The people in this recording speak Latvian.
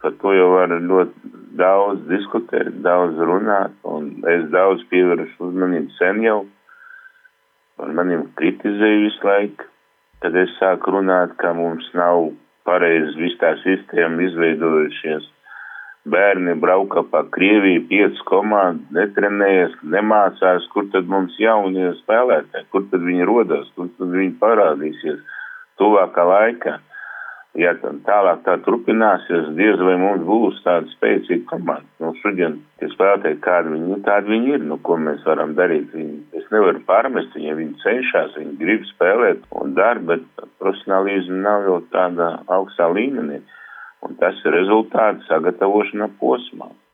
par to jau var ļoti daudz diskutēt, daudz runāt, un es daudz pievēršu uzmanību sen jau, un maniem kritizēju visu laiku, kad es sāku runāt, ka mums nav pareizi viss tā sistēma izveidojušies. Bērni brauka pa Krieviju 5 komandu, netrenējas, nemācās, kur tad mums jaunie spēlētāji, kur tad viņi rodās, kur tad viņi parādīsies tuvākā laikā. Ja tālāk tā turpināsies, diez vai mums būs tāda spēcīga komanda. Nu, šodien, tie spēlētāji, kādi viņi ir, nu, ko mēs varam darīt. Es nevaru pārmest viņiem, viņi cenšas, viņi grib spēlēt un dara, bet profesionālismi nav jau tādā augstā līmenī. Un tas ir rezultāts sagatavošanā posmā.